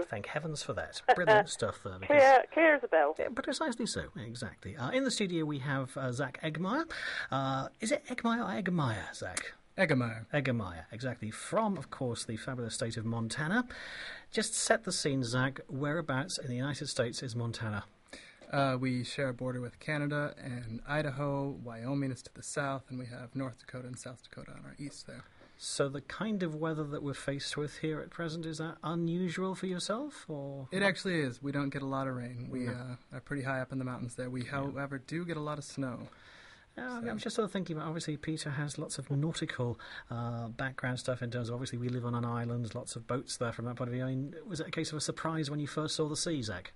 Hello. Thank heavens for that. Brilliant stuff there. Clear as a bell. Yeah, precisely so, exactly. In the studio we have Zach Eggmeyer. Is it Eggmeyer or Eggmeyer, Zach? Eggmeyer. Eggmeyer, exactly. From, of course, the fabulous state of Montana. Just set the scene, Zach. Whereabouts in the United States is Montana? We share a border with Canada and Idaho. Wyoming is to the south, and we have North Dakota and South Dakota on our east there. So the kind of weather that we're faced with here at present, is that unusual for yourself? Or It actually is. We don't get a lot of rain. We are pretty high up in the mountains there. We, however, do get a lot of snow. I'm just sort of thinking about, obviously, Peter has lots of nautical background stuff in terms of, obviously, we live on an island, lots of boats there from that point of view. I mean, was it a case of a surprise when you first saw the sea, Zach?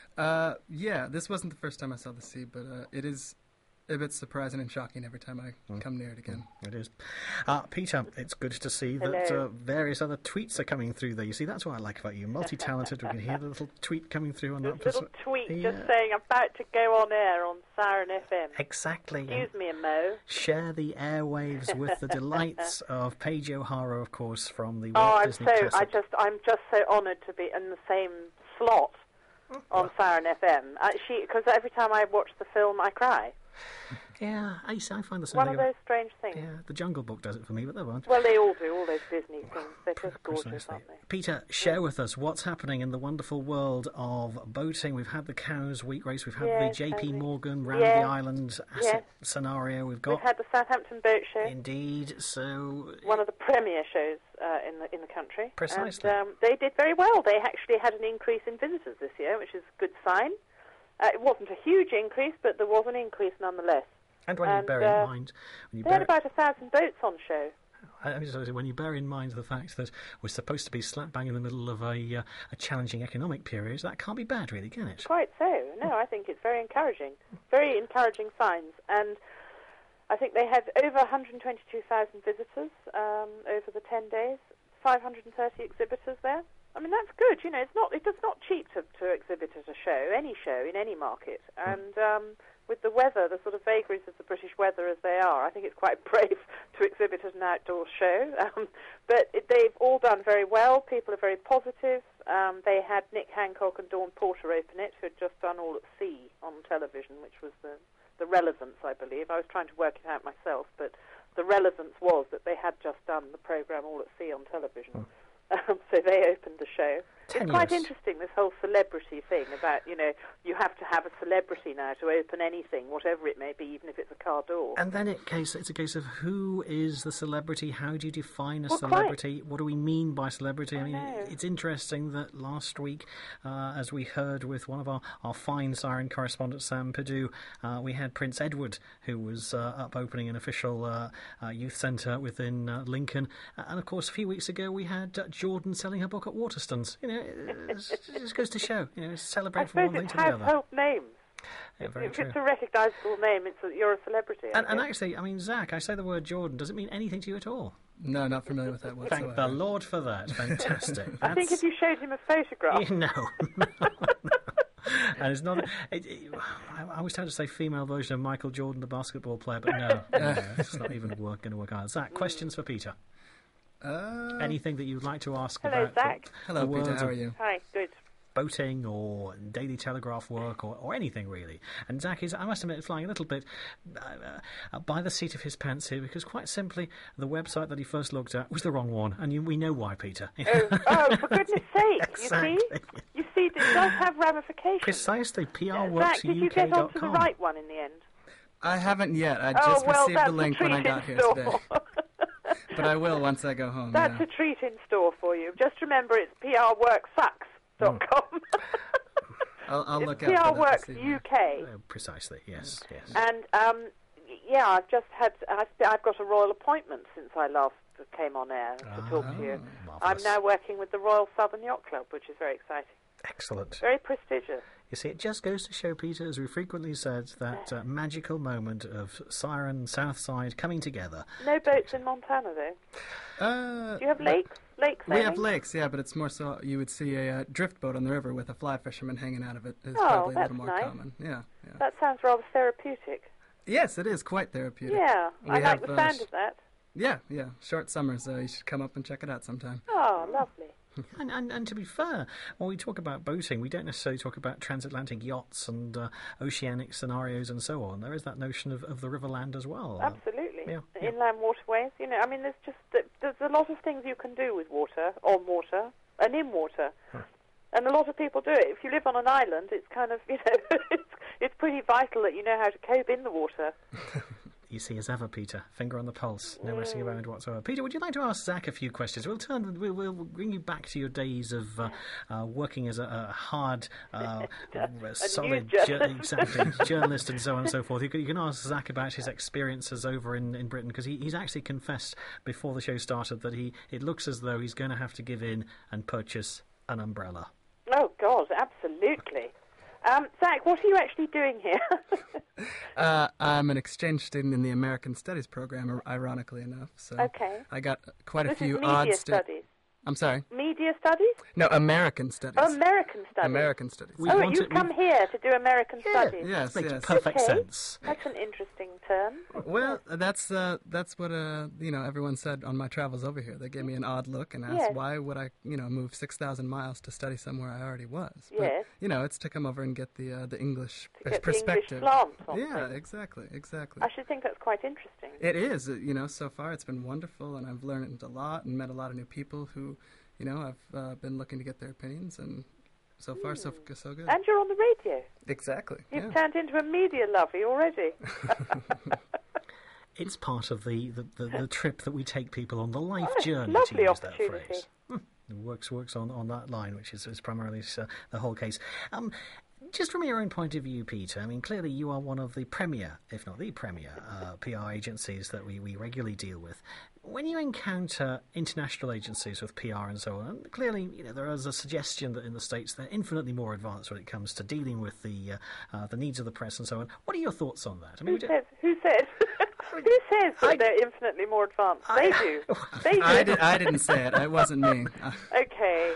Yeah, this wasn't the first time I saw the sea, but it is a bit surprising and shocking every time I come near it again. It is. Peter, it's good to see that various other tweets are coming through there. You see, that's what I like about you. Multi-talented. We can hear the little tweet coming through on that. Little tweet just saying, I'm about to go on air on Siren FM. Exactly. Excuse me, Mo. Share the airwaves with the delights of Paige O'Hara, of course, from the Walt Disney Classic. I'm just so honoured to be in the same slot on Siren FM. Because every time I watch the film, I cry. Yeah, I find the same. One of those strange things. Yeah, the Jungle Book does it for me, but they won't. Well, they all do, all those Disney things. They're just gorgeous, aren't they? Peter, share with us what's happening in the wonderful world of boating. We've had the Cows Week race, we've had the JP Morgan round the island asset scenario. We've had the Southampton Boat Show. Indeed, so one of the premier shows in the country. Precisely. And they did very well. They actually had an increase in visitors this year, which is a good sign. It wasn't a huge increase, but there was an increase nonetheless. And when you bear in mind... They had about 1,000 boats on show. When you bear in mind the fact that we're supposed to be slap bang in the middle of a challenging economic period, that can't be bad, really, can it? Quite so. No, I think it's very encouraging. Very encouraging signs. And I think they had over 122,000 visitors over the 10 days, 530 exhibitors there. I mean, that's good. You know, it's not cheap to exhibit at a show, in any market. And with the weather, the sort of vagaries of the British weather as they are, I think it's quite brave to exhibit at an outdoor show. But they've all done very well. People are very positive. They had Nick Hancock and Dawn Porter open it, who had just done All at Sea on television, which was the relevance, I believe. I was trying to work it out myself, but the relevance was that they had just done the programme All at Sea on television. So they opened the show. It's quite interesting, this whole celebrity thing about, you have to have a celebrity now to open anything, whatever it may be, even if it's a car door. And then it's a case of who is the celebrity, how do you define a celebrity, what do we mean by celebrity? I mean, it's interesting that last week, as we heard with one of our fine Siren correspondents, Sam Perdue, we had Prince Edward, who was up opening an official youth centre within Lincoln. And of course, a few weeks ago, we had Jordan selling her book at Waterstones. It just goes to show, celebrate from one thing to the other. Household names. Yeah, if it's a recognisable name, you're a celebrity. And actually, I mean, Zach, I say the word Jordan, does it mean anything to you at all? No, not familiar with that whatsoever. Thank the Lord for that. Fantastic. I think if you showed him a photograph... No. And it's not... I was trying to say female version of Michael Jordan, the basketball player, but no, it's not even going to work out. Zach, questions for Peter? Anything that you'd like to ask about? Hello, Zach. Hello, Peter. How are you? Hi, good. Boating or Daily Telegraph work or anything really. And Zach is, I must admit, flying a little bit by the seat of his pants here, because quite simply the website that he first looked at was the wrong one, and we know why, Peter. Oh, for goodness sake! Exactly. You see, it does have ramifications. Precisely. PRWorksUK.com. Zach, did you get onto the right one in the end? I haven't yet. I just received the link when I got here today. But I will once I go home. That's a treat in store for you. Just remember, it's prworksucks.com. I'll look out for that. PRWorks UK. Precisely, yes. And I've got a royal appointment since I last came on air to talk to you. Marvellous. I'm now working with the Royal Southern Yacht Club, which is very exciting. Excellent. Very prestigious. You see, it just goes to show, Peter, as we frequently said, that magical moment of Siren, Southside coming together. No boats in Montana, though. Do you have lakes? We have lakes, yeah, but it's more so you would see a drift boat on the river with a fly fisherman hanging out of it is probably a little more common. Yeah. That sounds rather therapeutic. Yes, it is quite therapeutic. Yeah, I like the sound of that. Yeah. Short summers, you should come up and check it out sometime. Oh, lovely. And to be fair, when we talk about boating, we don't necessarily talk about transatlantic yachts and oceanic scenarios and so on. There is that notion of the riverland as well. Absolutely. Yeah. Inland waterways, I mean, there's a lot of things you can do with water, on water, and in water. Huh. And a lot of people do it. If you live on an island, it's kind of, it's pretty vital that you know how to cope in the water. Easy as ever, Peter. Finger on the pulse. No messing around whatsoever. Peter, would you like to ask Zach a few questions? We'll bring you back to your days of working as a hard, solid journalist and so on and so forth. You can ask Zach about his experiences over in Britain, because he's actually confessed before the show started that it looks as though he's going to have to give in and purchase an umbrella. Oh, God, absolutely. Zach, what are you actually doing here? I'm an exchange student in the American Studies program, ironically enough. So okay. I got quite a few odd... Media studies. I'm sorry? Media studies? No, American Studies. Oh, American Studies. American Studies. You've come here to do American Studies? Yes, makes perfect sense. That's an interesting term. Well, that's what everyone said on my travels over here. They gave me an odd look and asked why would I move 6,000 miles to study somewhere I already was. Yes. But, it's to come over and get the English The perspective. English slant on things. Exactly. I should think that's quite interesting. It is. So far it's been wonderful, and I've learned a lot and met a lot of new people who, I've been looking to get their opinions, and so far so good. And you're on the radio. Exactly. You've turned into a media lovey already. It's part of the trip that we take people on, the life journey, lovely to use opportunity. that phrase. It works on that line, which is primarily the whole case. Just from your own point of view, Peter, I mean, clearly you are one of the premier, if not the premier, PR agencies that we regularly deal with. When you encounter international agencies with PR and so on, clearly there is a suggestion that in the States they're infinitely more advanced when it comes to dealing with the needs of the press and so on. What are your thoughts on that? I mean, Who says? Who says that they're infinitely more advanced? They do. They do. I didn't say it. It wasn't me. Okay.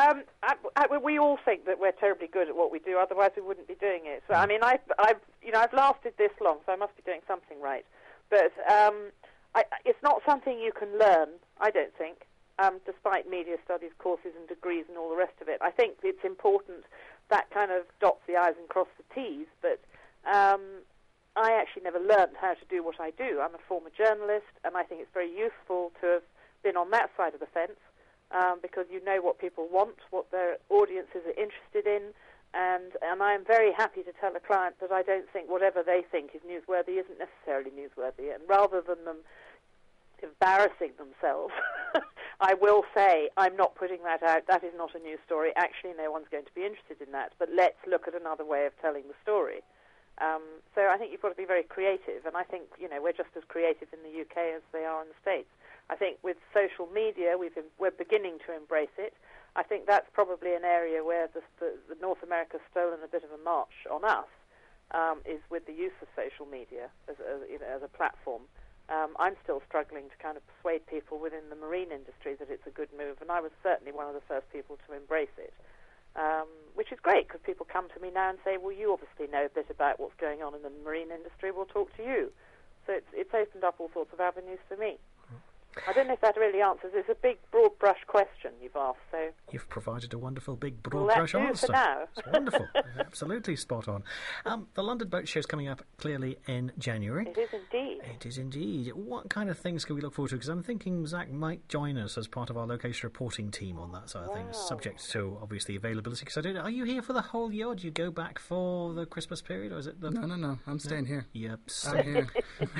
We all think that we're terribly good at what we do, otherwise we wouldn't be doing it. So, I mean, I've lasted this long, so I must be doing something right. But it's not something you can learn, I don't think, despite media studies courses and degrees and all the rest of it. I think it's important that kind of dots the I's and cross the T's, but I actually never learned how to do what I do. I'm a former journalist, and I think it's very useful to have been on that side of the fence, because you know what people want, what their audiences are interested in, and I am very happy to tell a client that I don't think whatever they think is newsworthy isn't necessarily newsworthy, and rather than them embarrassing themselves, I will say, I'm not putting that out, that is not a news story, actually no one's going to be interested in that, but let's look at another way of telling the story. So I think you've got to be very creative, and I think we're just as creative in the UK as they are in the States. I think with social media, we're beginning to embrace it. I think that's probably an area where the North America's stolen a bit of a march on us, is with the use of social media as a platform. I'm still struggling to kind of persuade people within the marine industry that it's a good move, and I was certainly one of the first people to embrace it, which is great because people come to me now and say, well, you obviously know a bit about what's going on in the marine industry, we'll talk to you. So it's opened up all sorts of avenues for me. I don't know if that really answers. It's a big, broad brush question you've asked. So you've provided a wonderful, big, broad brush answer. For now. It's wonderful. Absolutely spot on. The London Boat Show is coming up clearly in January. It is indeed. It is indeed. What kind of things can we look forward to? Because I'm thinking Zach might join us as part of our location reporting team on that side of things, subject to obviously availability. Because are you here for the whole year? Or do you go back for the Christmas period, or is it? No. I'm staying here. Yep, I'm here.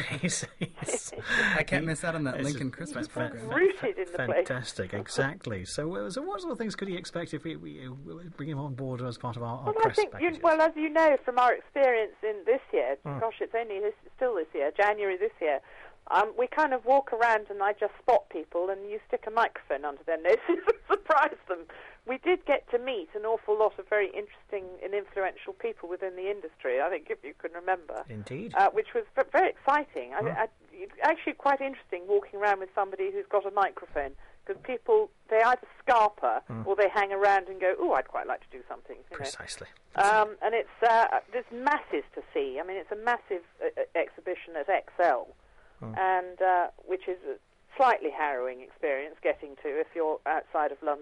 I can't miss out on that It's Lincoln Christmas program. Rooted in the place. Fantastic, exactly. So what sort of things could he expect if we bring him on board as part of our press packages? As you know from our experience in this year, gosh, it's only still this year, January this year, we kind of walk around and I just spot people and you stick a microphone under their noses and surprise them. We did get to meet an awful lot of very interesting and influential people within the industry, I think, if you can remember. Indeed. Which was very exciting. It's actually quite interesting walking around with somebody who's got a microphone, because people, they either scarper or they hang around and go, oh, I'd quite like to do something. Precisely. And there's masses to see. I mean, it's a massive exhibition at Excel, and which is a slightly harrowing experience getting to if you're outside of London.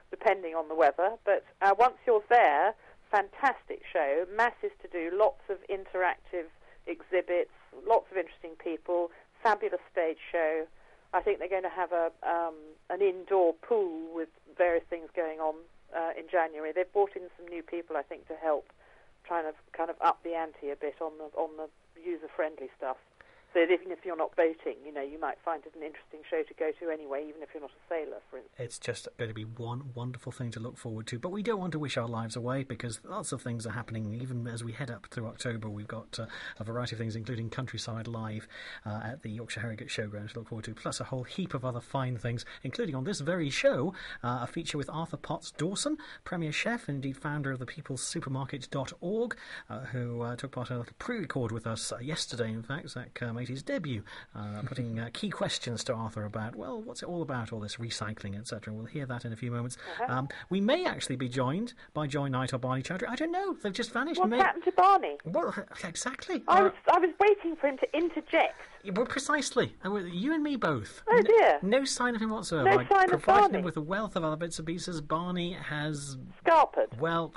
depending on the weather. But once you're there, fantastic show, masses to do, lots of interactive exhibits, lots of interesting people, fabulous stage show. I think they're going to have an indoor pool with various things going on in January. They've brought in some new people, I think, to help trying to kind of up the ante a bit on the user-friendly stuff. So even if you're not boating, you might find it an interesting show to go to anyway, even if you're not a sailor, for instance. It's just going to be one wonderful thing to look forward to. But we don't want to wish our lives away, because lots of things are happening. Even as we head up through October, we've got a variety of things, including Countryside Live at the Yorkshire Harrogate Showground to look forward to, plus a whole heap of other fine things, including on this very show, a feature with Arthur Potts Dawson, Premier Chef, and indeed founder of the peoplesupermarket.org, who took part in a little pre-record with us yesterday, in fact. Zach made his debut, putting key questions to Arthur about, well, what's it all about, all this recycling, etc. We'll hear that in a few moments. We may actually be joined by Joy Knight or Barney Chowdhury. I don't know. They've just vanished. What happened to Barney? Well, exactly. I was waiting for him to interject. Well, precisely. You and me both. Oh, dear. No sign of him whatsoever. No sign of Barney. Provided him with a wealth of other bits and pieces. Barney has... Scarpered. Well...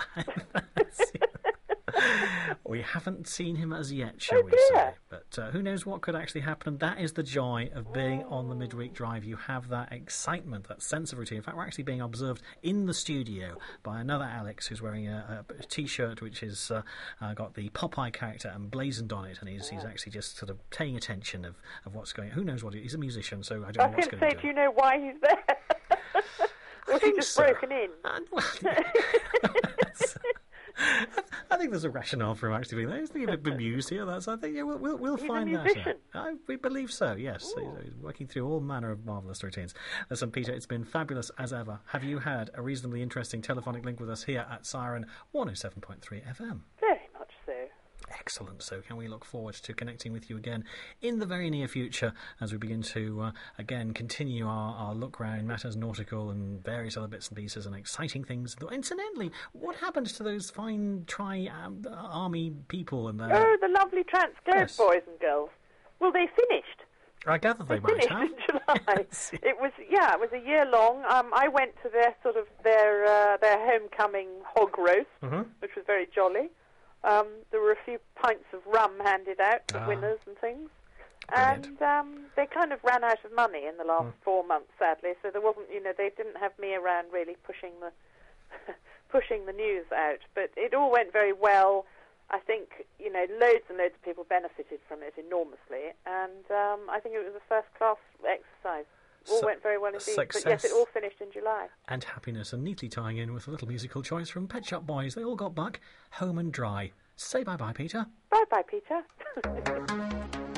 We haven't seen him as yet, shall we say. But who knows what could actually happen. And that is the joy of being on the midweek drive. You have that excitement, that sense of routine. In fact, we're actually being observed in the studio by another Alex who's wearing a T-shirt which has got the Popeye character emblazoned on it, and he's actually just sort of paying attention of what's going on. Who knows what he's a musician, so I don't know what's going on. Do you know why he's there? Or has he just broken in? I think there's a rationale for him actually being there. He's a bit bemused here. I think we'll find that out. We believe so. Yes, he's working through all manner of marvellous routines. Listen, Peter, it's been fabulous as ever. Have you had a reasonably interesting telephonic link with us here at Siren 107.3 FM? Very much so. Excellent. So can we look forward to connecting with you again in the very near future as we begin to, again, continue our look round matters nautical and various other bits and pieces and exciting things. Incidentally, what happened to those fine Army people? And the lovely Transglobe boys and girls. Well, they finished. I gather they might have. Finished in July. It was a year long. I went to their homecoming hog roast, which was very jolly. There were a few pints of rum handed out to winners and things. Brilliant. And they kind of ran out of money in the last 4 months, sadly. So there wasn't, they didn't have me around really pushing the news out. But it all went very well. I think, loads and loads of people benefited from it enormously. And I think it was a first-class exercise. All went very well indeed. Success. But yes, it all finished in July. And happiness, and neatly tying in with a little musical choice from Pet Shop Boys. They all got back home and dry. Say bye-bye, Peter. Bye-bye, Peter.